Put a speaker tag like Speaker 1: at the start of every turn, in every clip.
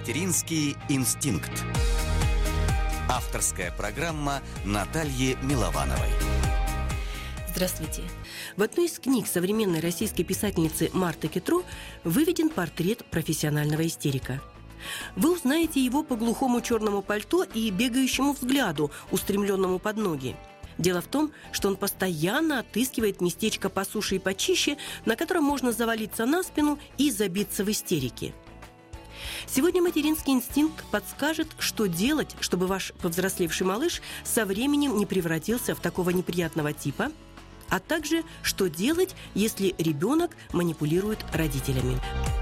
Speaker 1: Материнский инстинкт. Авторская программа Натальи Миловановой.
Speaker 2: Здравствуйте. В одной из книг современной российской писательницы Марты Кетру выведен портрет профессионального истерика. Вы узнаете его по глухому черному пальто и бегающему взгляду, устремленному под ноги. Дело в том, что он постоянно отыскивает местечко по суше и почище, на котором можно завалиться на спину и забиться в истерике. Сегодня материнский инстинкт подскажет, что делать, чтобы ваш повзрослевший малыш со временем не превратился в такого неприятного типа, а также, что делать, если ребенок манипулирует родителями.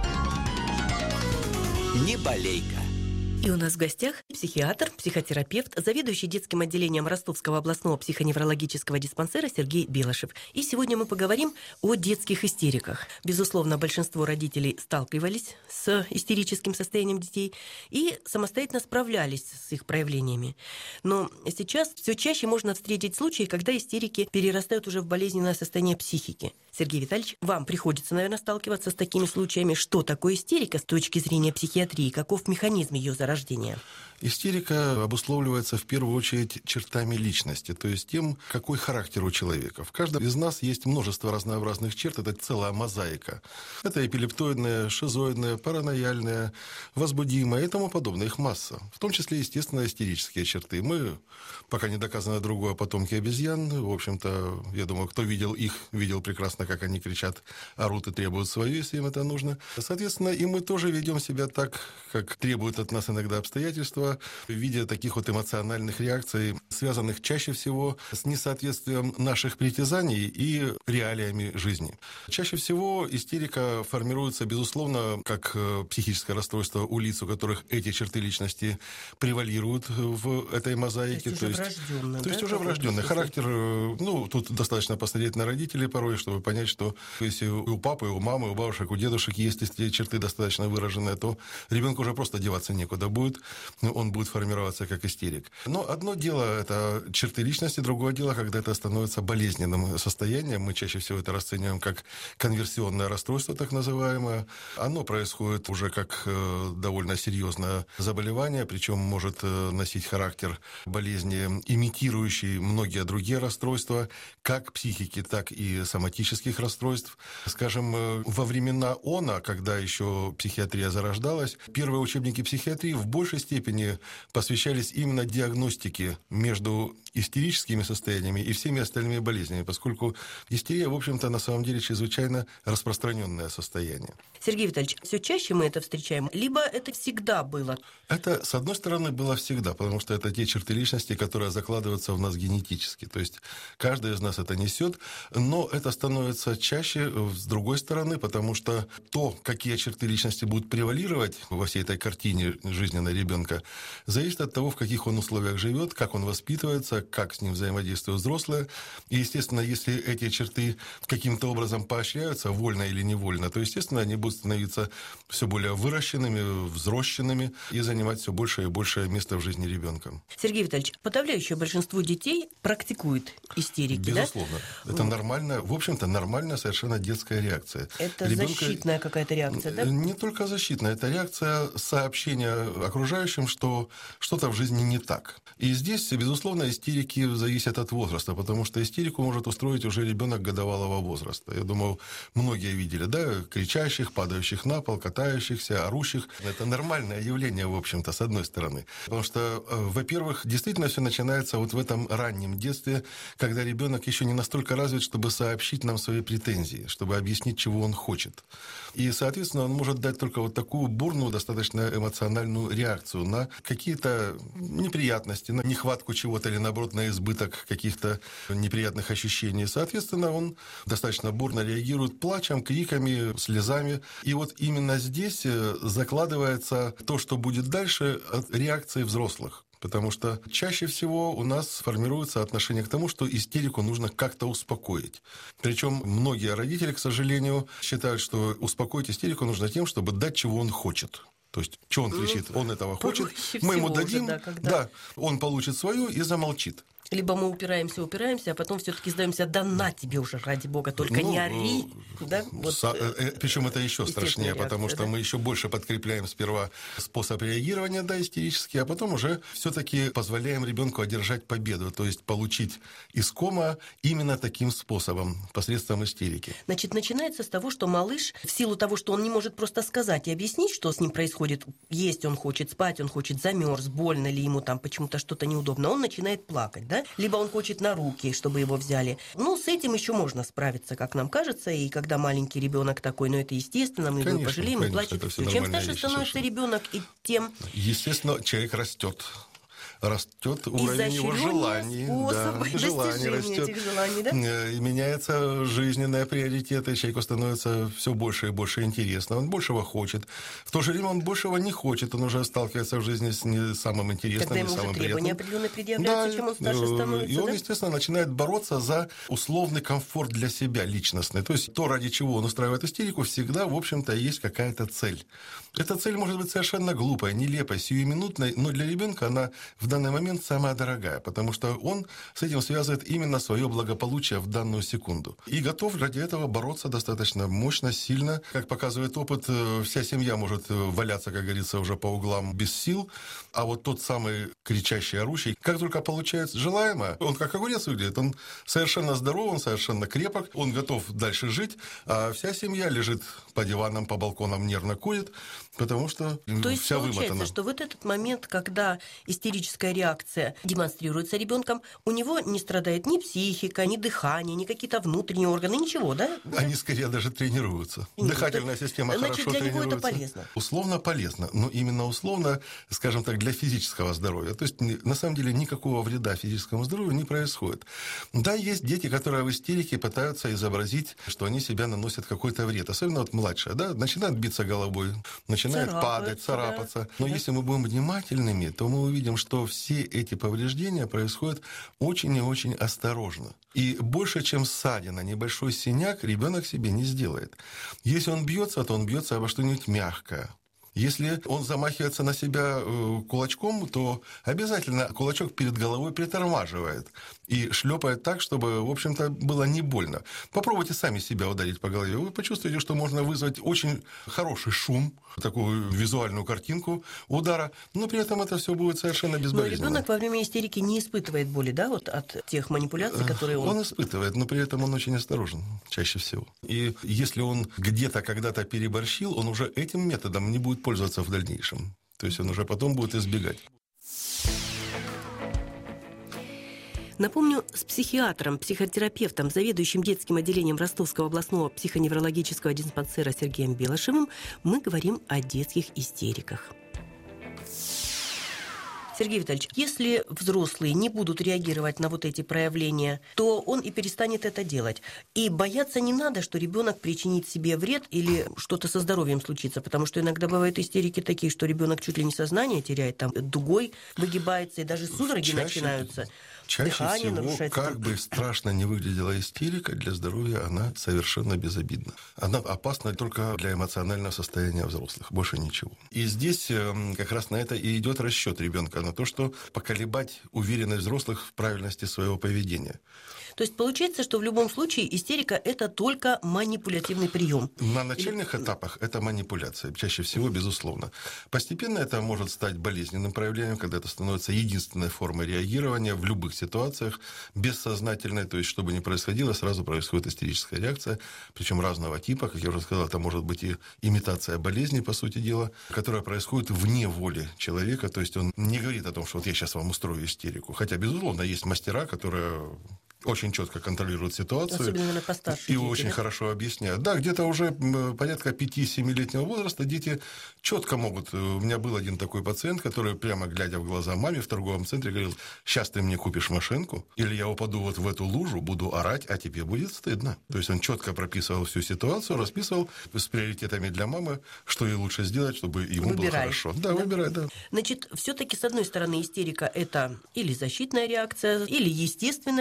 Speaker 1: Не болейка.
Speaker 2: И у нас в гостях психиатр, психотерапевт, заведующий детским отделением Ростовского областного психоневрологического диспансера Сергей Белышев. И сегодня мы поговорим о детских истериках. Безусловно, большинство родителей сталкивались с истерическим состоянием детей и самостоятельно справлялись с их проявлениями. Но сейчас все чаще можно встретить случаи, когда истерики перерастают уже в болезненное состояние психики. Сергей Витальевич, вам приходится, наверное, сталкиваться с такими случаями. Что такое истерика с точки зрения психиатрии? Каков механизм ее зарождения?
Speaker 3: Истерика обусловливается в первую очередь чертами личности, то есть тем, какой характер у человека. В каждом из нас есть множество разнообразных черт, это целая мозаика. Это эпилептоидная, шизоидная, паранояльная, возбудимая и тому подобное. Их масса. В том числе, естественно, истерические черты. Мы, пока не доказано другое, потомки обезьян. В общем-то, я думаю, кто видел их, видел прекрасно, как они кричат, орут и требуют свое, если им это нужно. Соответственно, и мы тоже ведем себя так, как требуют от нас иногда обстоятельства, в виде таких вот эмоциональных реакций, связанных чаще всего с несоответствием наших притязаний и реалиями жизни. Чаще всего истерика формируется, безусловно, как психическое расстройство у лиц, у которых эти черты личности превалируют в этой мозаике. То есть уже врожденный характер. Тут достаточно посмотреть на родителей порой, чтобы понять, что если у папы, у мамы, у бабушек, у дедушек есть эти черты достаточно выраженные, то ребенку уже просто деваться некуда будет. Он будет формироваться как истерик. Но одно дело – это черты личности, другое дело, когда это становится болезненным состоянием. Мы чаще всего это расцениваем как конверсионное расстройство, так называемое. Оно происходит уже как довольно серьезное заболевание, причем может носить характер болезни, имитирующей многие другие расстройства, как психики, так и соматических расстройств. Скажем, во времена ОНА, когда еще психиатрия зарождалась, первые учебники психиатрии в большей степени посвящались именно диагностике между истерическими состояниями и всеми остальными болезнями, поскольку истерия, в общем-то, на самом деле чрезвычайно распространенное состояние.
Speaker 2: Сергей Витальевич, все чаще мы это встречаем, либо это всегда было?
Speaker 3: Это, с одной стороны, было всегда, потому что это те черты личности, которые закладываются в нас генетически. То есть каждый из нас это несет, но это становится чаще с другой стороны, потому что то, какие черты личности будут превалировать во всей этой картине жизненной ребенка, зависит от того, в каких он условиях живет, как он воспитывается, как с ним взаимодействуют взрослые. И, естественно, если эти черты каким-то образом поощряются, вольно или невольно, то, естественно, они будут становиться все более выращенными, взросшенными и занимать все большее и большее место в жизни ребенка.
Speaker 2: Сергей Витальевич, подавляющее большинство детей практикует истерики,
Speaker 3: безусловно. Да? Это нормально, в общем-то, нормальная совершенно детская реакция.
Speaker 2: Это защитная какая-то реакция, да?
Speaker 3: Не только защитная, это реакция сообщения окружающим, что что-то в жизни не так. И здесь, безусловно, истерики зависят от возраста, потому что истерику может устроить уже ребенок годовалого возраста. Я думаю, многие видели, да, кричащих, падающих на пол, катающихся, орущих. Это нормальное явление, в общем-то, с одной стороны. Потому что, во-первых, действительно все начинается вот в этом раннем детстве, когда ребенок еще не настолько развит, чтобы сообщить нам свои претензии, чтобы объяснить, чего он хочет. И, соответственно, он может дать только вот такую бурную, достаточно эмоциональную реакцию на какие-то неприятности, на нехватку чего-то или, наоборот, на избыток каких-то неприятных ощущений. Соответственно, он достаточно бурно реагирует плачем, криками, слезами. И вот именно здесь закладывается то, что будет дальше от реакции взрослых. Потому что чаще всего у нас формируется отношение к тому, что истерику нужно как-то успокоить. Причем многие родители, к сожалению, считают, что успокоить истерику нужно тем, чтобы дать, чего он хочет. То есть, что он кричит, он этого хочет, мы ему дадим, да, он получит свое и замолчит.
Speaker 2: Либо мы упираемся, а потом все-таки сдаемся, да на тебе уже, ради бога, только не ори. Да? Вот,
Speaker 3: причем это еще страшнее,
Speaker 2: реакция,
Speaker 3: потому что
Speaker 2: да?
Speaker 3: мы еще больше подкрепляем сперва способ реагирования, да, истерический, а потом уже все-таки позволяем ребенку одержать победу, то есть получить из кома именно таким способом, посредством истерики.
Speaker 2: Значит, начинается с того, что малыш, в силу того, что он не может просто сказать и объяснить, что с ним происходит, есть он хочет, спать он хочет, замерз, больно ли ему там, почему-то что-то неудобно, он начинает плакать, да? Либо он хочет на руки, чтобы его взяли. Ну, с этим еще можно справиться, как нам кажется, и когда маленький ребенок такой, но это естественно, мы его пожалеем, и плачет. Чем старше становится ребенок, и тем...
Speaker 3: Естественно, человек растет уровень его желаний, желаний растет,
Speaker 2: этих желаний, да?
Speaker 3: И меняются жизненные приоритеты, человеку становится все больше и больше интересно, он большего хочет. В то же время он большего не хочет, он уже сталкивается в жизни с не самым интересным, не самым приятным.
Speaker 2: Когда ему уже требования определенные предъявляются, чем он старше становится,
Speaker 3: и он, естественно, начинает бороться за условный комфорт для себя, личностный. То есть то, ради чего он устраивает истерику, всегда, в общем-то, есть какая-то цель. Эта цель может быть совершенно глупая, нелепая, сиюминутная, но для ребенка она в данный момент самая дорогая, потому что он с этим связывает именно свое благополучие в данную секунду. И готов ради этого бороться достаточно мощно, сильно. Как показывает опыт, вся семья может валяться, как говорится, уже по углам без сил, а вот тот самый кричащий, орущий, как только получает желаемое, он как огурец выглядит, он совершенно здоров, он совершенно крепок, он готов дальше жить, а вся семья лежит по диванам, по балконам, нервно курит, потому что
Speaker 2: То есть
Speaker 3: вся
Speaker 2: получается,
Speaker 3: вымотана.
Speaker 2: что вот этот момент, когда истерическая реакция демонстрируется ребенком, у него не страдает ни психика, ни дыхание, ни какие-то внутренние органы, ничего, да?
Speaker 3: Они скорее даже тренируются. Дыхательная система
Speaker 2: Значит,
Speaker 3: хорошо
Speaker 2: для него
Speaker 3: тренируется.
Speaker 2: это полезно.
Speaker 3: Условно полезно, но именно условно, скажем так, для физического здоровья. То есть, на самом деле, никакого вреда физическому здоровью не происходит. Да, есть дети, которые в истерике пытаются изобразить, что они себя наносят какой-то вред. Особенно вот младшие, да, начинают биться головой, начинают падать, царапаться. Да. Но если мы будем внимательными, то мы увидим, что все эти повреждения происходят очень и очень осторожно. И больше, чем ссадина, небольшой синяк ребенок себе не сделает. Если он бьется, то он бьется обо что-нибудь мягкое. Если он замахивается на себя кулачком, то обязательно кулачок перед головой притормаживает и шлепает так, чтобы, в общем-то, было не больно. Попробуйте сами себя ударить по голове. Вы почувствуете, что можно вызвать очень хороший шум, такую визуальную картинку удара, но при этом это все будет совершенно безболезненно.
Speaker 2: Но ребенок во время истерики не испытывает боли, да, вот от тех манипуляций, которые он...
Speaker 3: Он испытывает, но при этом он очень осторожен, чаще всего. И если он где-то когда-то переборщил, он уже этим методом не будет пользоваться в дальнейшем. То есть он уже потом будет избегать.
Speaker 2: Напомню, с психиатром, психотерапевтом, заведующим детским отделением Ростовского областного психоневрологического диспансера Сергеем Белошевым мы говорим о детских истериках. Сергей Витальевич, если взрослые не будут реагировать на вот эти проявления, то он и перестанет это делать. И бояться не надо, что ребенок причинит себе вред или что-то со здоровьем случится, потому что иногда бывают истерики такие, что ребенок чуть ли не сознание теряет, там дугой выгибается, и даже судороги начинаются.
Speaker 3: Чаще
Speaker 2: дыхание
Speaker 3: всего,
Speaker 2: нарушается.
Speaker 3: как бы страшно не выглядела истерика, для здоровья она совершенно безобидна. Она опасна только для эмоционального состояния взрослых, больше ничего. И здесь как раз на это и идет расчет ребенка, на то, что поколебать уверенность взрослых в правильности своего поведения.
Speaker 2: То есть получается, что в любом случае истерика – это только манипулятивный прием.
Speaker 3: На начальных этапах это манипуляция, чаще всего, безусловно. Постепенно это может стать болезненным проявлением, когда это становится единственной формой реагирования в любых ситуациях, бессознательной, то есть, что бы ни происходило, сразу происходит истерическая реакция, причем разного типа, как я уже сказал, это может быть и имитация болезни, по сути дела, которая происходит вне воли человека, то есть он не говорит о том, что вот я сейчас вам устрою истерику, хотя, безусловно, есть мастера, которые очень четко контролируют ситуацию.
Speaker 2: Особенно, наверное, постарше
Speaker 3: и
Speaker 2: дети,
Speaker 3: очень хорошо объясняют. Да, где-то уже порядка 5-7-летнего возраста дети четко могут. У меня был один такой пациент, который, прямо глядя в глаза маме в торговом центре, говорил: сейчас ты мне купишь машинку, или я упаду вот в эту лужу, буду орать, а тебе будет стыдно. То есть он четко прописывал всю ситуацию, расписывал с приоритетами для мамы, что ей лучше сделать, чтобы ему было хорошо. Да, выбирай, да.
Speaker 2: Значит, все-таки, с одной стороны, истерика – это или защитная реакция, или естественная реакция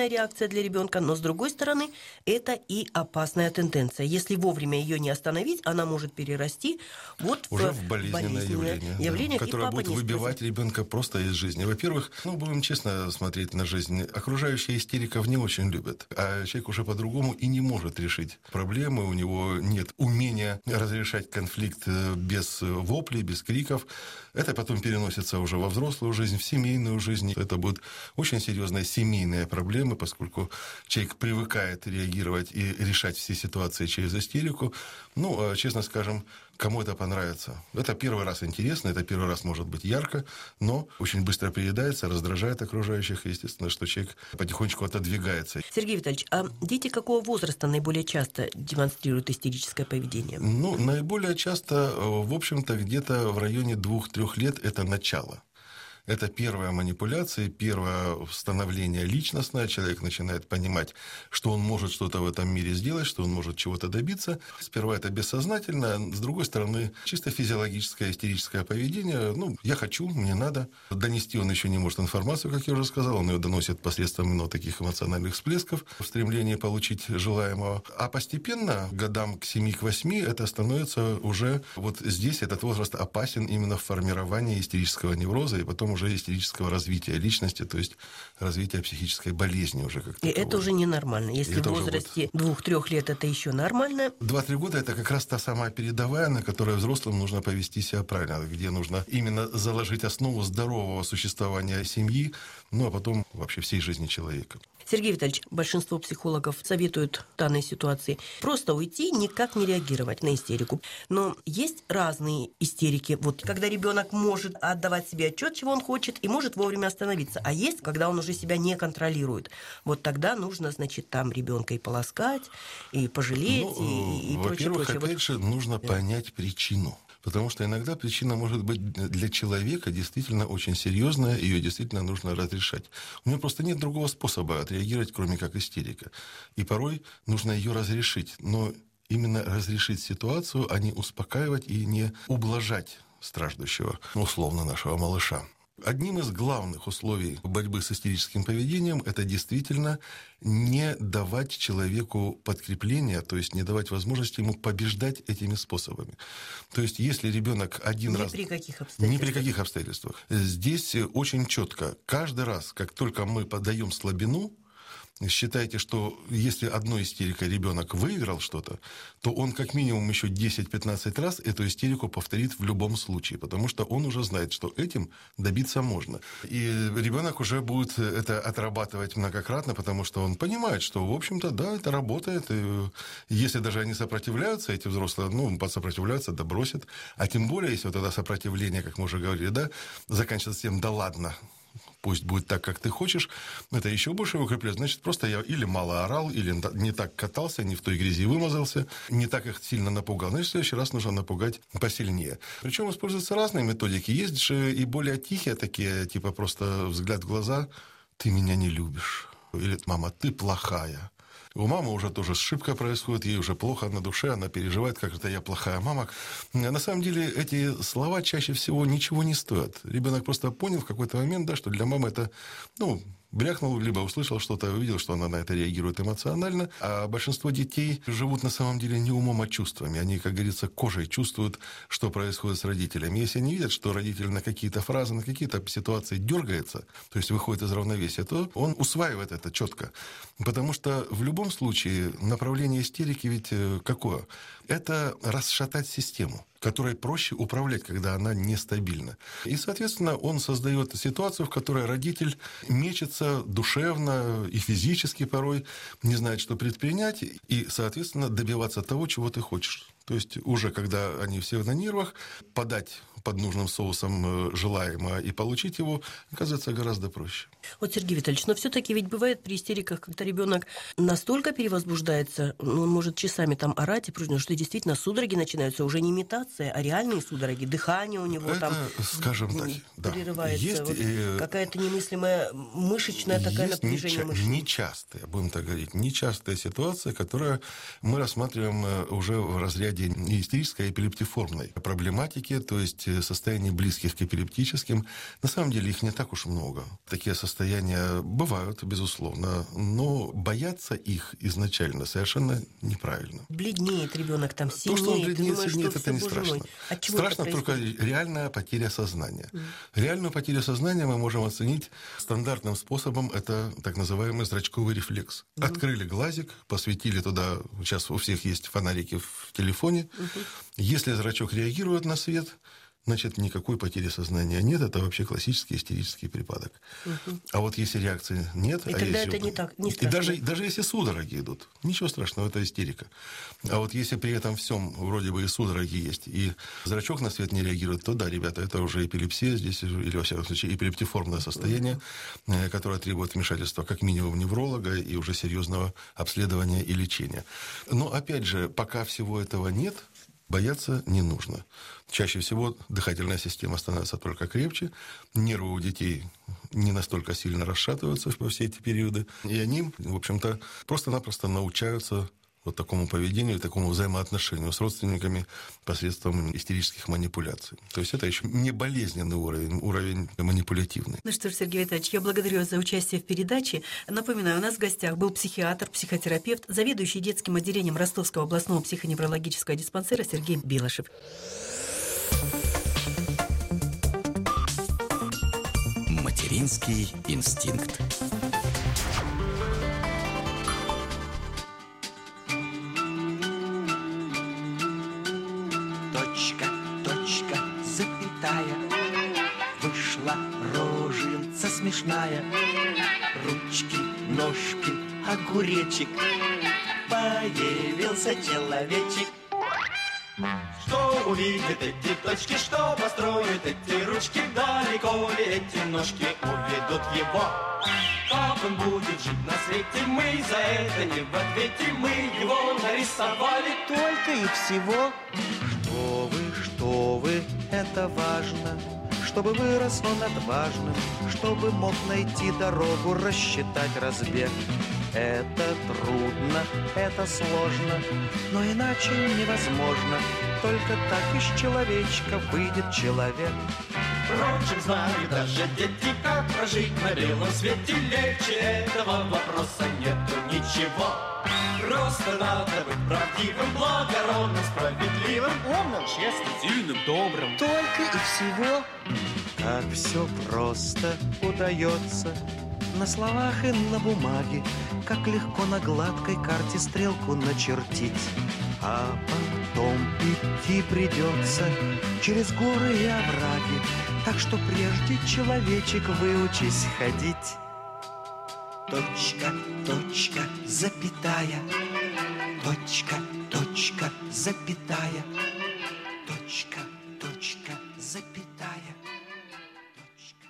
Speaker 2: для ребенка, но с другой стороны, это и опасная тенденция. Если вовремя ее не остановить, она может перерасти вот
Speaker 3: уже в болезненное явление, да, которое будет выбивать ребенка просто из жизни. Во-первых, будем честно смотреть на жизнь. Окружающие истериков не очень любят, а человек уже по-другому и не может решить проблемы, у него нет умения разрешать конфликт без воплей, без криков. Это потом переносится уже во взрослую жизнь, в семейную жизнь. Это будут очень серьезные семейные проблемы, поскольку человек привыкает реагировать и решать все ситуации через истерику. Честно скажем, кому это понравится. Это первый раз интересно, это первый раз может быть ярко, но очень быстро приедается, раздражает окружающих, и, естественно, что человек потихонечку отодвигается.
Speaker 2: Сергей Витальевич, а дети какого возраста наиболее часто демонстрируют истерическое поведение?
Speaker 3: Наиболее часто, в общем-то, где-то в районе 2-3 лет это начало. Это первая манипуляция, первое становление личностное. Человек начинает понимать, что он может что-то в этом мире сделать, что он может чего-то добиться. Сперва это бессознательно, с другой стороны, чисто физиологическое, истерическое поведение. Я хочу, мне надо. Донести он еще не может информацию, как я уже сказал. Он ее доносит посредством таких эмоциональных всплесков в стремлении получить желаемого. А постепенно, годам к 7-8, это становится уже... Вот здесь этот возраст опасен именно в формировании истерического невроза и потом уже истерического развития личности, то есть развития психической болезни уже как таковой.
Speaker 2: И это уже ненормально. Если в возрасте 2-3 лет это еще нормально.
Speaker 3: 2-3 года это как раз та самая передовая, на которой взрослым нужно повести себя правильно, где нужно именно заложить основу здорового существования семьи, а потом вообще всей жизни человека.
Speaker 2: Сергей Витальевич, большинство психологов советуют в данной ситуации просто уйти, никак не реагировать на истерику. Но есть разные истерики. Вот когда ребенок может отдавать себе отчет, чего он хочет, и может вовремя остановиться. А есть, когда он уже себя не контролирует. Вот тогда нужно, там ребенка и поласкать, и пожалеть, и прочее.
Speaker 3: Во-первых, опять же, нужно понять причину. Потому что иногда причина может быть для человека действительно очень серьезная, ее действительно нужно разрешать. У него просто нет другого способа отреагировать, кроме как истерика. И порой нужно ее разрешить. Но именно разрешить ситуацию, а не успокаивать и не ублажать страждущего, условно, нашего малыша. Одним из главных условий борьбы с истерическим поведением это действительно не давать человеку подкрепления, то есть не давать возможности ему побеждать этими способами. То есть если ребенок один раз...
Speaker 2: Ни при каких
Speaker 3: обстоятельствах. Здесь очень четко. Каждый раз, как только мы подаем слабину, считайте, что если одной истерикой ребенок выиграл что-то, то он как минимум еще 10-15 раз эту истерику повторит в любом случае, потому что он уже знает, что этим добиться можно. И ребенок уже будет это отрабатывать многократно, потому что он понимает, что, в общем-то, да, это работает. И если даже они сопротивляются, эти взрослые, сопротивляются, да бросят. А тем более, если вот это сопротивление, как мы уже говорили, да, заканчивается тем, да ладно, пусть будет так, как ты хочешь, это еще больше укрепляет. Значит, просто я или мало орал, или не так катался, не в той грязи вымазался, не так их сильно напугал. Значит, в следующий раз нужно напугать посильнее. Причем используются разные методики. Есть же и более тихие такие, типа просто взгляд в глаза, ты меня не любишь. Или мама, ты плохая. У мамы уже тоже ошибка происходит, ей уже плохо на душе, она переживает, как это я плохая мама. На самом деле эти слова чаще всего ничего не стоят. Ребенок просто понял в какой-то момент, да, что для мамы это, брякнул, либо услышал что-то, увидел, что она на это реагирует эмоционально. А большинство детей живут на самом деле не умом, а чувствами. Они, как говорится, кожей чувствуют, что происходит с родителями. Если они видят, что родитель на какие-то фразы, на какие-то ситуации дергается, то есть выходит из равновесия, то он усваивает это четко. Потому что в любом случае направление истерики ведь какое? Это расшатать систему, которой проще управлять, когда она нестабильна. И, соответственно, он создает ситуацию, в которой родитель мечется душевно и физически порой, не знает, что предпринять, и, соответственно, добиваться того, чего ты хочешь. То есть уже когда они все на нервах, подать под нужным соусом желаемое и получить его, оказывается гораздо проще.
Speaker 2: Вот, Сергей Витальевич, но все-таки ведь бывает при истериках, когда ребенок настолько перевозбуждается, он может часами там орать и пружинить, что действительно судороги начинаются, уже не метаться симуляция, а реальные судороги, дыхание у него
Speaker 3: это,
Speaker 2: там
Speaker 3: скажем так, да.
Speaker 2: прерывается.
Speaker 3: Есть,
Speaker 2: вот какая-то немыслимая мышечная такая
Speaker 3: есть
Speaker 2: напряжение мышц.
Speaker 3: нечастая, будем так говорить, нечастая ситуация, которую мы рассматриваем уже в разряде истерической и эпилептиформной проблематики, то есть состояний близких к эпилептическим. На самом деле их не так уж много. Такие состояния бывают, безусловно, но бояться их изначально совершенно неправильно.
Speaker 2: Бледнеет ребенок, там синеет.
Speaker 3: То, что он бледнеет,
Speaker 2: думаешь,
Speaker 3: синеет,
Speaker 2: что
Speaker 3: это не
Speaker 2: все, боже
Speaker 3: страшно.
Speaker 2: мой, от чего
Speaker 3: Страшно
Speaker 2: это
Speaker 3: только
Speaker 2: происходит?
Speaker 3: реальная потеря сознания. Реальную потерю сознания мы можем оценить стандартным способом. Это так называемый зрачковый рефлекс. Открыли глазик, посветили туда, сейчас у всех есть фонарики в телефоне. Если зрачок реагирует на свет, значит, никакой потери сознания нет. Это вообще классический истерический припадок. А вот если реакции нет...
Speaker 2: И тогда это не так, не страшно.
Speaker 3: И даже если судороги идут, ничего страшного, это истерика. А вот если при этом всем вроде бы и судороги есть, и зрачок на свет не реагирует, то да, ребята, это уже эпилепсия здесь, или, во всяком случае, эпилептиформное состояние, которое требует вмешательства как минимум невролога и уже серьезного обследования и лечения. Но, опять же, пока всего этого нет, бояться не нужно. Чаще всего дыхательная система становится только крепче, нервы у детей не настолько сильно расшатываются во все эти периоды, и они, в общем-то, просто-напросто научаются вот такому поведению, такому взаимоотношению с родственниками посредством истерических манипуляций. То есть это еще не болезненный уровень манипулятивный.
Speaker 4: Ну что ж, Сергей Витальевич, я благодарю вас за участие в передаче. Напоминаю, у нас в гостях был психиатр, психотерапевт, заведующий детским отделением Ростовского областного психоневрологического диспансера Сергей Белышев.
Speaker 1: Материнский инстинкт.
Speaker 5: Точка, точка, запятая, вышла роженца смешная. Ручки, ножки, огуречек, появился человечек. Что увидят эти точки, что построят эти ручки, далеко ли эти ножки уведут его? Как он будет жить на свете, мы за это не в ответе, мы его нарисовали только и всего. Что вы, это важно, чтобы вырос он отважным, чтобы мог найти дорогу, рассчитать разбег. Это трудно, это сложно, но иначе невозможно. Только так из человечка выйдет человек. Впрочем, знают даже дети, как прожить на белом свете. Легче этого вопроса нету ничего. Просто надо быть правдивым, благородным, справедливым, умным, честным, сильным, добрым. Только и всего. Как все просто удается на словах и на бумаге, как легко на гладкой карте стрелку начертить. А потом идти придется через горы и овраги, так что прежде, человечек, выучись ходить. Точка, точка, запятая, точка, точка, запятая, точка, точка, запятая, точка.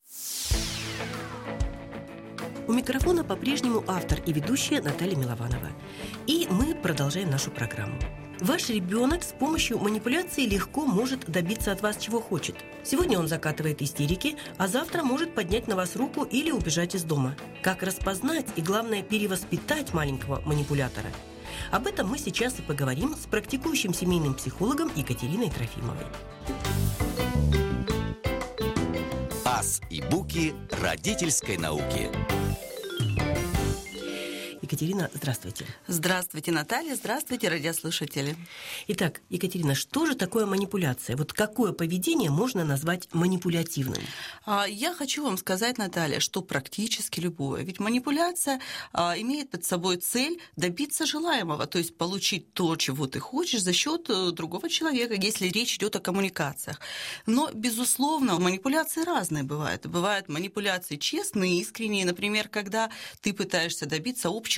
Speaker 2: У микрофона по-прежнему автор и ведущая Наталья Милованова. И мы продолжаем нашу программу. Ваш ребенок с помощью манипуляции легко может добиться от вас чего хочет. Сегодня он закатывает истерики, а завтра может поднять на вас руку или убежать из дома. Как распознать и, главное, перевоспитать маленького манипулятора? Об этом мы сейчас и поговорим с практикующим семейным психологом Екатериной Трофимовой.
Speaker 1: Ас и Буки родительской науки.
Speaker 2: Екатерина, здравствуйте.
Speaker 4: Здравствуйте, Наталья, здравствуйте, радиослушатели.
Speaker 2: Итак, Екатерина, что же такое манипуляция? Вот какое поведение можно назвать манипулятивным?
Speaker 4: Я хочу вам сказать, Наталья, что практически любое. Ведь манипуляция имеет под собой цель добиться желаемого, то есть получить то, чего ты хочешь за счет другого человека, если речь идет о коммуникациях. Но, безусловно, манипуляции разные бывают. Бывают манипуляции честные, искренние, например, когда ты пытаешься добиться общих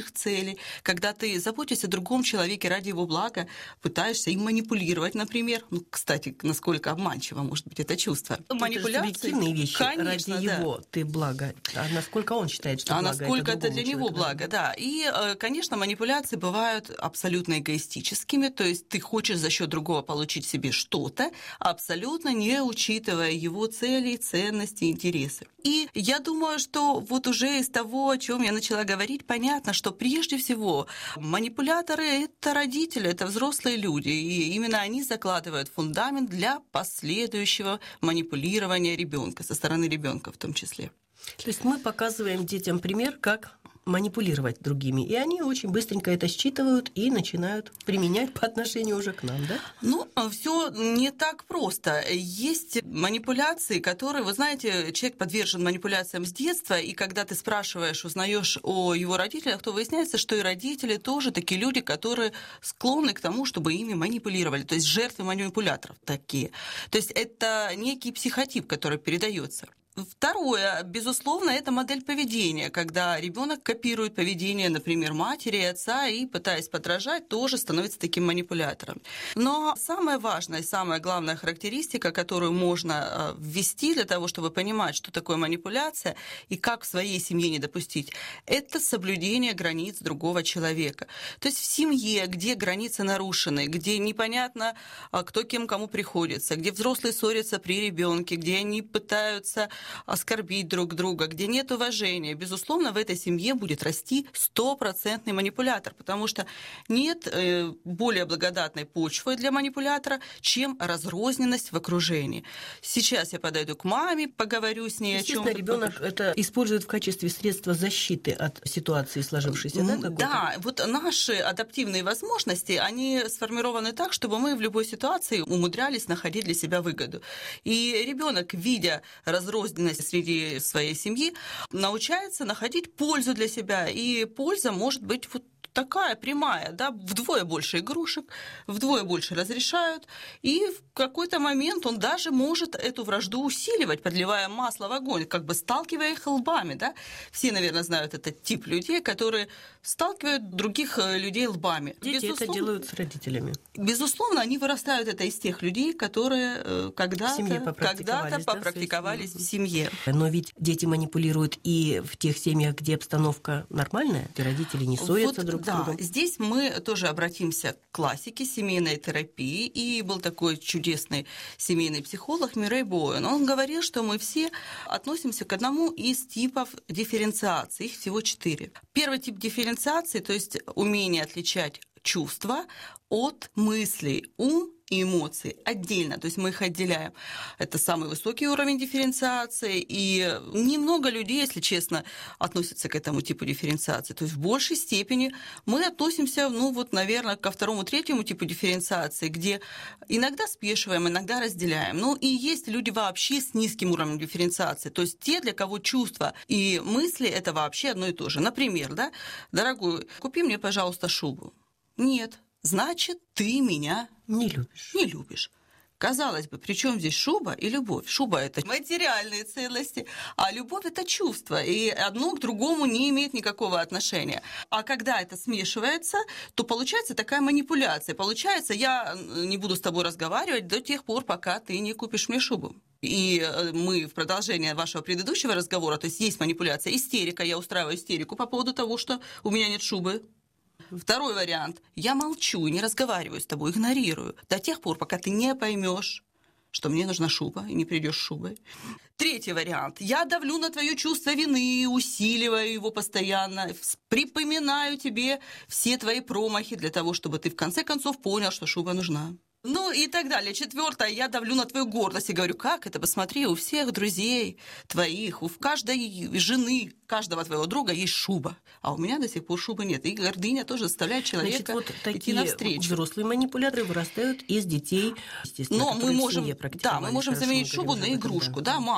Speaker 4: общих целей, когда ты заботишься о другом человеке ради его блага, пытаешься им манипулировать, например. Ну, кстати, насколько обманчиво может быть это чувство.
Speaker 2: Манипуляции, субъективные вещи,
Speaker 4: конечно,
Speaker 2: ради
Speaker 4: да.
Speaker 2: его ты благо. А насколько он считает, что благо
Speaker 4: насколько это для него
Speaker 2: человека,
Speaker 4: благо, да. И, конечно, манипуляции бывают абсолютно эгоистическими, то есть ты хочешь за счет другого получить себе что-то, абсолютно не учитывая его цели, ценности, интересы. И я думаю, что вот уже из того, о чем я начала говорить, понятно, что прежде всего манипуляторы — это родители, это взрослые люди, и именно они закладывают фундамент для последующего манипулирования ребенка, со стороны ребенка в том числе.
Speaker 2: То есть мы показываем детям пример, как манипулировать другими, и они очень быстренько это считывают и начинают применять по отношению уже к нам, да?
Speaker 4: Ну, все не так просто. Есть манипуляции, которые, вы знаете, человек подвержен манипуляциям с детства, и когда ты спрашиваешь, узнаешь о его родителях, то выясняется, что и родители тоже такие люди, которые склонны к тому, чтобы ими манипулировали, то есть жертвы манипуляторов такие. То есть это некий психотип, который передается. Второе, безусловно, это модель поведения, когда ребенок копирует поведение, например, матери и отца, и, пытаясь подражать, тоже становится таким манипулятором. Но самая важная и самая главная характеристика, которую можно ввести для того, чтобы понимать, что такое манипуляция и как в своей семье не допустить, это соблюдение границ другого человека. То есть в семье, где границы нарушены, где непонятно, кто кем кому приходится, где взрослые ссорятся при ребенке, где они пытаются оскорбить друг друга, где нет уважения, безусловно, в этой семье будет расти 100% манипулятор, потому что нет более благодатной почвы для манипулятора, чем разрозненность в окружении. Сейчас я подойду к маме, поговорю с ней о чем.
Speaker 2: Естественно, ребенок это использует в качестве средства защиты от ситуации сложившейся, да?
Speaker 4: Да, вот наши адаптивные возможности, они сформированы так, чтобы мы в любой ситуации умудрялись находить для себя выгоду. И ребенок, видя разрозненность среди своей семьи, научается находить пользу для себя. И польза может быть вот такая прямая, да, вдвое больше игрушек, вдвое больше разрешают, и в какой-то момент он даже может эту вражду усиливать, подливая масло в огонь, как бы сталкивая их лбами, да. Все, наверное, знают этот тип людей, которые сталкивают других людей лбами.
Speaker 2: Дети это делают с родителями.
Speaker 4: Безусловно, они вырастают это из тех людей, которые когда-то попрактиковались в семье.
Speaker 2: Но ведь дети манипулируют и в тех семьях, где обстановка нормальная, где родители не ссорятся друг с другом.
Speaker 4: Здесь мы тоже обратимся к классике семейной терапии, и был такой чудесный семейный психолог Мюррей Боуэн. Он говорил, что мы все относимся к одному из типов дифференциации, их всего 4. Первый тип дифференциации, то есть умение отличать чувства от мыслей, ум и эмоции отдельно, то есть мы их отделяем. Это самый высокий уровень дифференциации, и немного людей, если честно, относятся к этому типу дифференциации. То есть в большей степени мы относимся, наверное, ко второму, третьему типу дифференциации, где иногда спешиваем, иногда разделяем. Ну и есть люди вообще с низким уровнем дифференциации, то есть те, для кого чувства и мысли – это вообще одно и то же. Например, да, дорогой, купи мне, пожалуйста, шубу. Нет. Значит, ты меня
Speaker 2: не любишь.
Speaker 4: Казалось бы, при чем здесь шуба и любовь? Шуба – это материальные ценности, а любовь – это чувство, и одно к другому не имеет никакого отношения. А когда это смешивается, то получается такая манипуляция. Получается, я не буду с тобой разговаривать до тех пор, пока ты не купишь мне шубу. И мы в продолжение вашего предыдущего разговора, то есть манипуляция, истерика, я устраиваю истерику по поводу того, что у меня нет шубы. Второй вариант. Я молчу и не разговариваю с тобой, игнорирую до тех пор, пока ты не поймешь, что мне нужна шуба, и не придешь с шубой. Третий вариант. Я давлю на твое чувство вины, усиливаю его постоянно, припоминаю тебе все твои промахи для того, чтобы ты в конце концов понял, что шуба нужна. Ну и так далее. Четвертое. Я давлю на твою гордость и говорю, как это? Посмотри, у всех друзей твоих, у каждой жены, каждого твоего друга есть шуба, а у меня до сих пор шубы нет. И гордыня тоже заставляет человека идти навстречу.
Speaker 2: Взрослые манипуляторы вырастают из детей, естественно,
Speaker 4: но мы можем,
Speaker 2: мы можем
Speaker 4: заменить шубу на игрушку. Да, мама,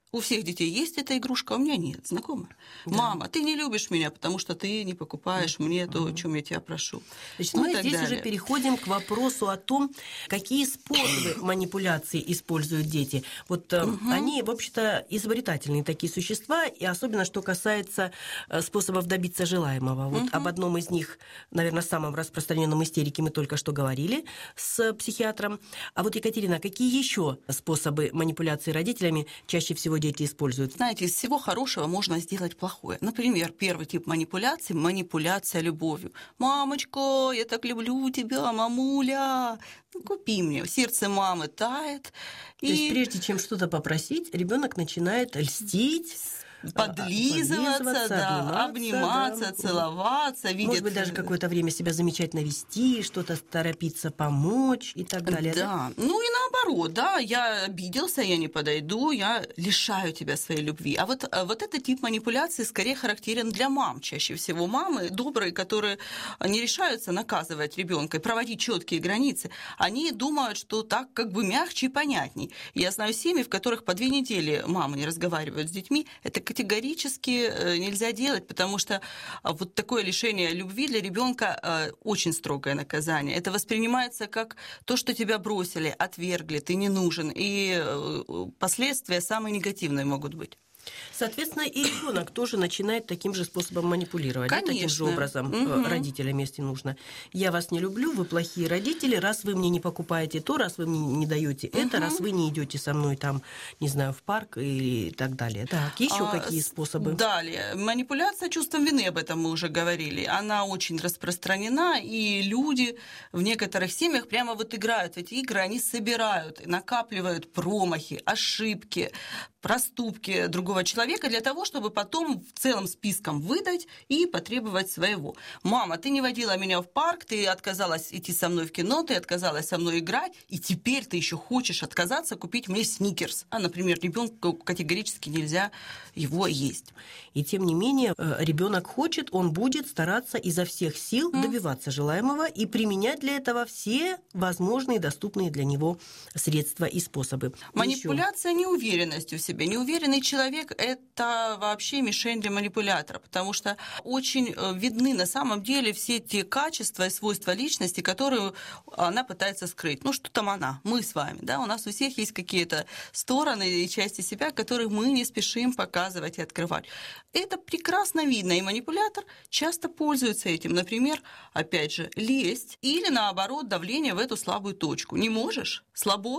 Speaker 4: У всех детей есть эта игрушка, а у меня нет. Знакомая? Да. Мама, ты не любишь меня, потому что ты не покупаешь мне то, о чем я тебя прошу.
Speaker 2: Значит, мы здесь уже переходим к вопросу о том, какие способы манипуляции используют дети. Вот они, в общем-то, изобретательные такие существа, и особенно, что касается способов добиться желаемого. Вот об одном из них, наверное, самом распространенном истерике мы только что говорили с психиатром. А вот, Екатерина, какие еще способы манипуляции родителями чаще всего дети используют?
Speaker 4: Знаете, из всего хорошего можно сделать плохое. Например, первый тип манипуляции – манипуляция любовью. «Мамочка, я так люблю тебя, мамуля, ну, купи мне». Сердце мамы тает.
Speaker 2: То есть прежде чем что-то попросить, ребенок начинает льстить,
Speaker 4: подлизываться, да, обниматься, целоваться, видит...
Speaker 2: Может быть, даже какое-то время себя замечательно вести, что-то торопиться помочь и так далее.
Speaker 4: Да, ну и наоборот, да, я обиделся, я не подойду, я лишаю тебя своей любви. А вот этот тип манипуляции скорее характерен для мам. Чаще всего мамы добрые, которые не решаются наказывать ребенка и проводить четкие границы, они думают, что так как бы мягче и понятней. Я знаю семьи, в которых по 2 недели мамы не разговаривают с детьми. Это категорически нельзя делать, потому что вот такое лишение любви для ребенка очень строгое наказание. Это воспринимается как то, что тебя бросили, отвергли, ты не нужен, и последствия самые негативные могут быть.
Speaker 2: Соответственно, и ребенок тоже начинает таким же способом манипулировать, да, таким же образом родителям, если нужно. Я вас не люблю, вы плохие родители, раз вы мне не покупаете то, раз вы мне не даете это, раз вы не идете со мной там, не знаю, в парк и так далее. Так, еще какие способы?
Speaker 4: Далее, манипуляция чувством вины, об этом мы уже говорили. Она очень распространена, и люди в некоторых семьях прямо вот играют в эти игры, они собирают, накапливают промахи, ошибки, проступки другого человека для того, чтобы потом целым списком выдать и потребовать своего. «Мама, ты не водила меня в парк, ты отказалась идти со мной в кино, ты отказалась со мной играть, и теперь ты еще хочешь отказаться купить мне сникерс». А, например, ребенку категорически нельзя его есть.
Speaker 2: И тем не менее, ребенок хочет, он будет стараться изо всех сил добиваться желаемого и применять для этого все возможные доступные для него средства и способы.
Speaker 4: Манипуляция неуверенностью в себе. Неуверенный человек – это вообще мишень для манипулятора, потому что очень видны на самом деле все те качества и свойства личности, которые она пытается скрыть. Ну, что там она? Мы с вами. Да? У нас у всех есть какие-то стороны и части себя, которые мы не спешим показывать и открывать. Это прекрасно видно, и манипулятор часто пользуется этим. Например, опять же, лесть или, наоборот, давление в эту слабую точку. Не можешь? Слабо?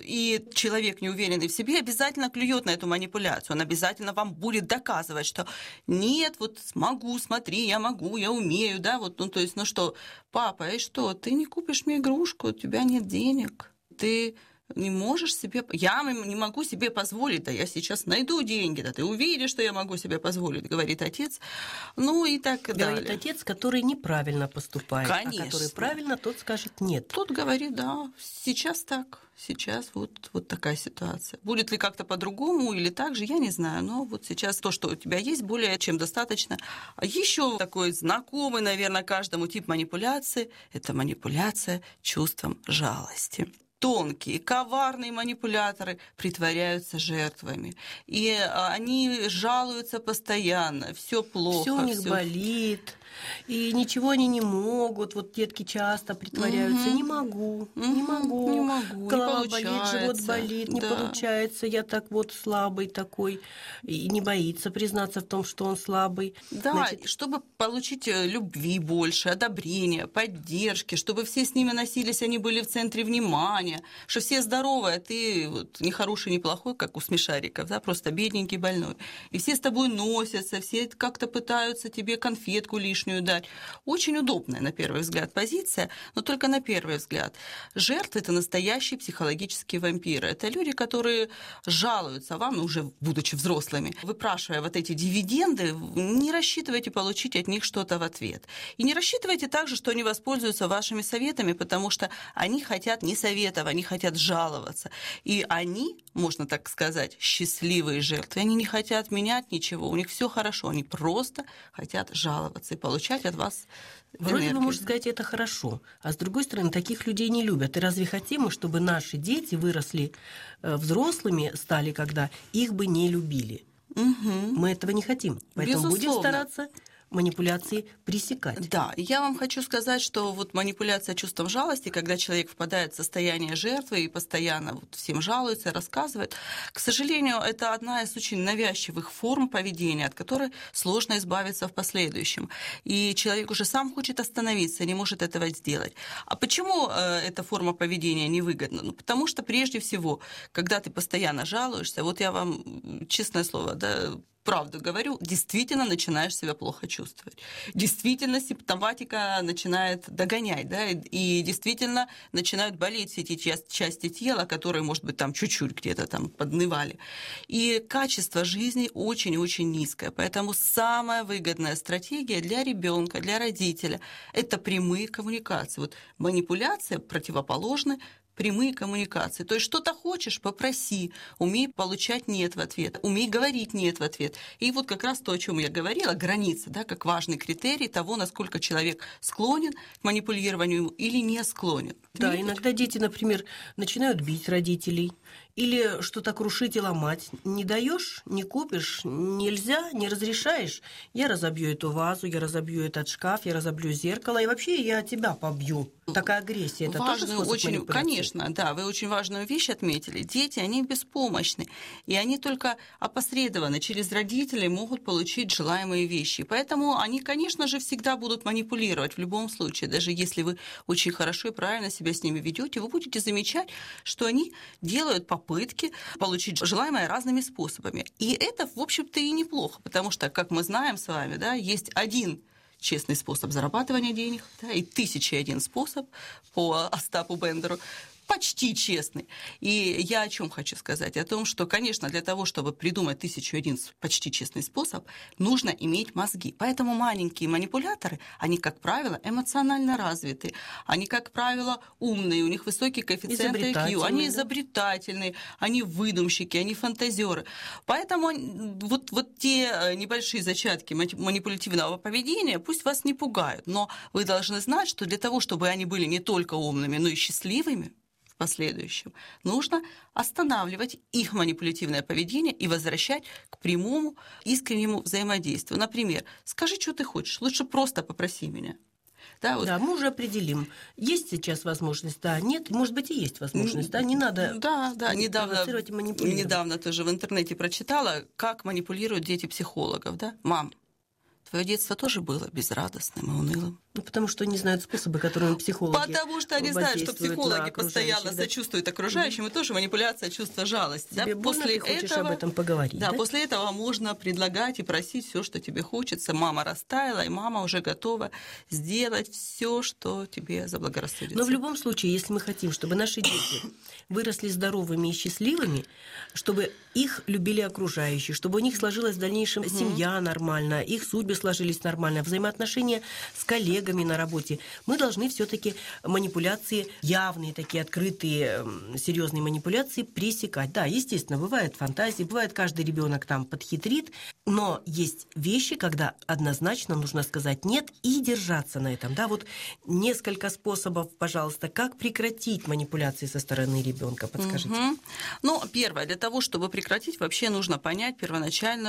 Speaker 4: И человек, неуверенный в себе, обязательно клюет на эту манипуляцию. Он обязательно вам будет доказывать, что нет, вот смогу, смотри, я могу, я умею, да, вот, ну, то есть, ну что, папа, и что, ты не купишь мне игрушку, у тебя нет денег, ты не можешь себе... Я не могу себе позволить, да я сейчас найду деньги, да ты увидишь, что я могу себе позволить, говорит отец. Ну и так далее.
Speaker 2: Говорит отец, который неправильно поступает.
Speaker 4: Конечно.
Speaker 2: А который правильно, тот скажет нет.
Speaker 4: Тот говорит, да, сейчас так, сейчас вот такая ситуация. Будет ли как-то по-другому или так же, я не знаю, но вот сейчас то, что у тебя есть, более чем достаточно. А еще такой знакомый, наверное, каждому тип манипуляции – это манипуляция чувством жалости. Тонкие, коварные манипуляторы притворяются жертвами. И они жалуются постоянно. Все плохо.
Speaker 2: Все у них болит. И ничего они не могут. Вот детки часто притворяются. Не могу. Голова болит, живот болит, не получается. Я так вот слабый такой. И не боится признаться в том, что он слабый.
Speaker 4: Да, значит, чтобы получить любви больше, одобрения, поддержки, чтобы все с ними носились, они были в центре внимания, что все здоровые, а ты вот не хороший, не плохой, как у смешариков, да, просто бедненький, больной. И все с тобой носятся, все как-то пытаются тебе конфетку лишнюю дать. Очень удобная, на первый взгляд, позиция, но только на первый взгляд. Жертвы – это настоящие психологические вампиры. Это люди, которые жалуются вам, уже будучи взрослыми, выпрашивая вот эти дивиденды, не рассчитывайте получить от них что-то в ответ. И не рассчитывайте также, что они воспользуются вашими советами, потому что они хотят не совет этого, они хотят жаловаться. И они, можно так сказать, счастливые жертвы, они не хотят менять ничего, у них все хорошо, они просто хотят жаловаться и получать от вас
Speaker 2: Вроде
Speaker 4: энергию.
Speaker 2: бы, можно сказать, это хорошо. А с другой стороны, таких людей не любят. И разве хотим мы, чтобы наши дети выросли взрослыми, стали, когда их бы не любили? Мы этого не хотим. Поэтому будем
Speaker 4: Безусловно.
Speaker 2: стараться манипуляции пресекать.
Speaker 4: Да, и я вам хочу сказать, что вот манипуляция чувством жалости, когда человек впадает в состояние жертвы и постоянно вот всем жалуется, рассказывает, к сожалению, это одна из очень навязчивых форм поведения, от которой сложно избавиться в последующем. И человек уже сам хочет остановиться, не может этого сделать. А почему эта форма поведения невыгодна? Ну, потому что прежде всего, когда ты постоянно жалуешься, вот я вам, честное слово, да, правду говорю, действительно начинаешь себя плохо чувствовать. Действительно симптоматика начинает догонять, да, и действительно начинают болеть все эти части тела, которые, может быть, там чуть-чуть где-то там поднывали. И качество жизни очень-очень низкое. Поэтому самая выгодная стратегия для ребенка, для родителя – это прямые коммуникации. Вот манипуляция противоположна прямые коммуникации. То есть что-то хочешь, попроси, умей получать «нет» в ответ, умей говорить «нет» в ответ. И вот как раз то, о чем я говорила, граница, да, как важный критерий того, насколько человек склонен к манипулированию или не склонен.
Speaker 2: Да, иногда дети, например, начинают бить родителей или что-то крушить и ломать. Не даешь, не купишь, нельзя, не разрешаешь. Я разобью эту вазу, я разобью этот шкаф, я разобью зеркало, и вообще я тебя побью. Такая агрессия, это тоже способ манипуляции?
Speaker 4: Конечно, да, вы очень важную вещь отметили. Дети, они беспомощны, и они только опосредованно через родителей могут получить желаемые вещи. Поэтому они, конечно же, всегда будут манипулировать в любом случае. Даже если вы очень хорошо и правильно себя с ними ведете, вы будете замечать, что они делают попытки получить желаемое разными способами. И это, в общем-то, и неплохо, потому что, как мы знаем с вами, да, есть один честный способ зарабатывания денег, да, и 1001 способ по Остапу Бендеру, почти честный. И я о чем хочу сказать? О том, что, конечно, для того, чтобы придумать 1001 почти честный способ, нужно иметь мозги. Поэтому маленькие манипуляторы, они, как правило, эмоционально развиты, они, как правило, умные, у них высокий коэффициент IQ, они изобретательные, они выдумщики, они фантазеры. Поэтому вот те небольшие зачатки манипулятивного поведения пусть вас не пугают, но вы должны знать, что для того, чтобы они были не только умными, но и счастливыми, в последующем, нужно останавливать их манипулятивное поведение и возвращать к прямому, искреннему взаимодействию. Например, скажи, что ты хочешь, лучше просто попроси меня. Да, вот.
Speaker 2: Да, мы уже определим, есть сейчас возможность, да, нет, может быть, и есть возможность, да, не надо провоцировать и манипулировать.
Speaker 4: Недавно тоже в интернете прочитала, как манипулируют дети психологов, да? Мам, твое детство тоже было безрадостным и унылым.
Speaker 2: Ну, потому что не знают способы, которыми психологи
Speaker 4: Потому что они знают, что психологи постоянно сочувствуют окружающим, и тоже манипуляция чувства жалости.
Speaker 2: Тебе
Speaker 4: да?
Speaker 2: больно, ты хочешь об этом поговорить.
Speaker 4: Да, после этого можно предлагать и просить все, что тебе хочется. Мама растаяла, и мама уже готова сделать все, что тебе заблагорассудится.
Speaker 2: Но в любом случае, если мы хотим, чтобы наши дети выросли здоровыми и счастливыми, чтобы их любили окружающие, чтобы у них сложилась в дальнейшем семья нормально, их судьбы сложились нормально, взаимоотношения с коллегами на работе, мы должны все-таки манипуляции, явные такие открытые, серьезные манипуляции пресекать. Да, естественно, бывают фантазии, бывает, каждый ребенок там подхитрит, но есть вещи, когда однозначно нужно сказать нет и держаться на этом. Да, вот несколько способов, пожалуйста, как прекратить манипуляции со стороны ребенка, подскажите.
Speaker 4: Ну, первое, для того, чтобы прекратить, вообще нужно понять первоначально,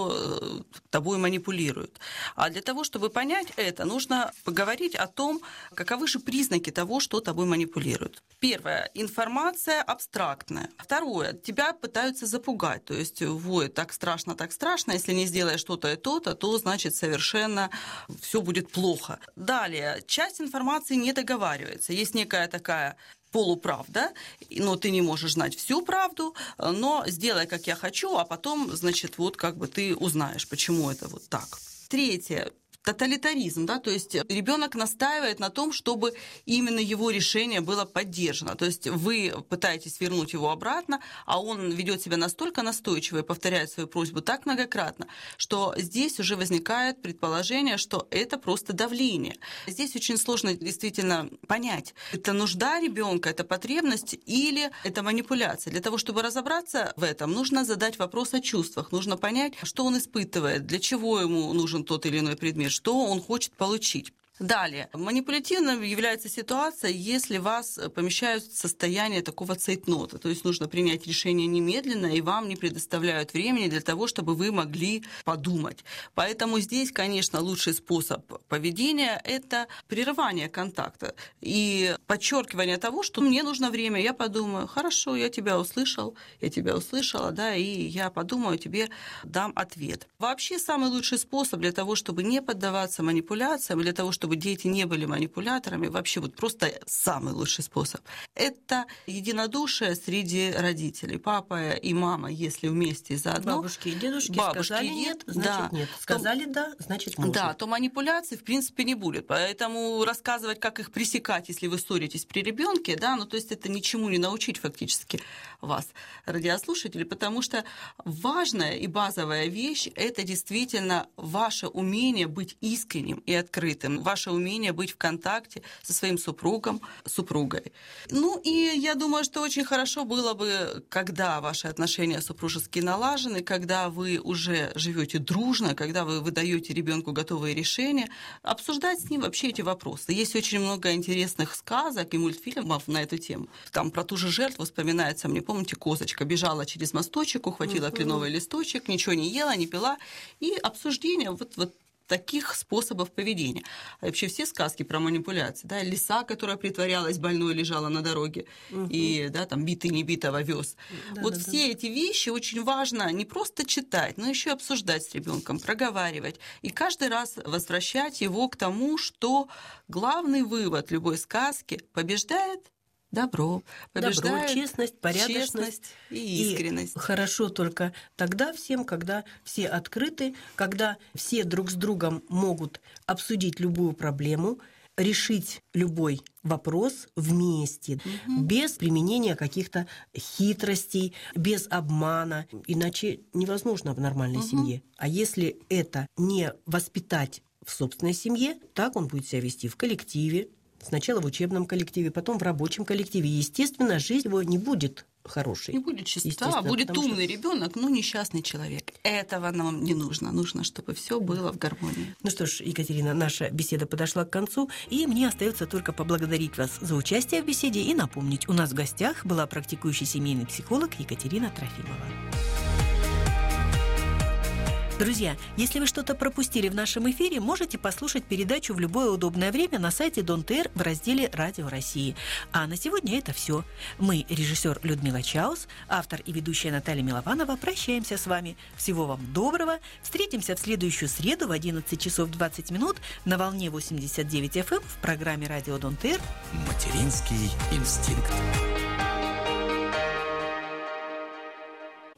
Speaker 4: что тобой манипулируют. А для того, чтобы понять это, нужно поговорить о том, каковы же признаки того, что тобой манипулируют. Первое, информация абстрактная. Второе, тебя пытаются запугать, то есть, ой, так страшно, если не сделаешь что-то и то-то, то, значит, совершенно все будет плохо. Далее, часть информации не договаривается. Есть некая такая полуправда, но ты не можешь знать всю правду, но сделай, как я хочу, а потом, значит, вот как бы ты узнаешь, почему это вот так. Третье. тоталитаризм, да, то есть ребенок настаивает на том, чтобы именно его решение было поддержано. То есть вы пытаетесь вернуть его обратно, а он ведет себя настолько настойчиво и повторяет свою просьбу так многократно, что здесь уже возникает предположение, что это просто давление. Здесь очень сложно действительно понять, это нужда ребенка, это потребность или это манипуляция. Для того, чтобы разобраться в этом, нужно задать вопрос о чувствах, нужно понять, что он испытывает, для чего ему нужен тот или иной предмет, что он хочет получить. Далее. Манипулятивной является ситуация, если вас помещают в состояние такого цейтнота, то есть нужно принять решение немедленно, и вам не предоставляют времени для того, чтобы вы могли подумать. Поэтому здесь, конечно, лучший способ поведения – это прерывание контакта и подчеркивание того, что мне нужно время, я подумаю, хорошо, я тебя услышала, да, и я подумаю, тебе дам ответ. Вообще самый лучший способ для того, чтобы не поддаваться манипуляциям, для того, чтобы дети не были манипуляторами, вообще вот просто самый лучший способ. Это единодушие среди родителей. Папа и мама, если вместе заодно.
Speaker 2: Бабушки и дедушки сказали нет, значит нет. Сказали да, значит можно.
Speaker 4: Да, то манипуляций в принципе не будет. Поэтому рассказывать, как их пресекать, если вы ссоритесь при ребенке, да, ну то есть это ничему не научить фактически вас, радиослушатели, потому что важная и базовая вещь – это действительно ваше умение быть искренним и открытым, ваше умение быть в контакте со своим супругом, супругой. Ну и я думаю, что очень хорошо было бы, когда ваши отношения супружеские налажены, когда вы уже живете дружно, когда вы выдаете ребенку готовые решения, обсуждать с ним вообще эти вопросы. Есть очень много интересных сказок и мультфильмов на эту тему. Там про ту же жертву вспоминается, мне помните, козочка бежала через мосточек, ухватила кленовый листочек, ничего не ела, не пила, и обсуждение вот таких способов поведения. А вообще все сказки про манипуляции, да, лиса, которая притворялась больной, лежала на дороге, и, да, там, битый небитого вез. Все эти вещи очень важно не просто читать, но еще обсуждать с ребенком, проговаривать, и каждый раз возвращать его к тому, что главный вывод любой сказки – побеждает добро, побеждает
Speaker 2: честность, порядочность
Speaker 4: и искренность.
Speaker 2: И хорошо только тогда всем, когда все открыты, когда все друг с другом могут обсудить любую проблему, решить любой вопрос вместе, без применения каких-то хитростей, без обмана. Иначе невозможно в нормальной семье. А если это не воспитать в собственной семье, так он будет себя вести в коллективе, сначала в учебном коллективе, потом в рабочем коллективе. Естественно, жизнь его не будет хорошей.
Speaker 4: Не будет чистота, будет умный ребенок, но несчастный человек. Этого нам не нужно. Нужно, чтобы все было в гармонии.
Speaker 2: Ну что ж, Екатерина, наша беседа подошла к концу, и мне остается только поблагодарить вас за участие в беседе и напомнить, у нас в гостях была практикующий семейный психолог Екатерина Трофимова. Друзья, если вы что-то пропустили в нашем эфире, можете послушать передачу в любое удобное время на сайте Дон ТР в разделе «Радио России». А на сегодня это все. Мы, режиссер Людмила Чаус, автор и ведущая Наталья Милованова, прощаемся с вами. Всего вам доброго. Встретимся в следующую среду в 11 часов 20 минут на волне 89 FM в программе «Радио Дон ТР».
Speaker 1: Материнский инстинкт.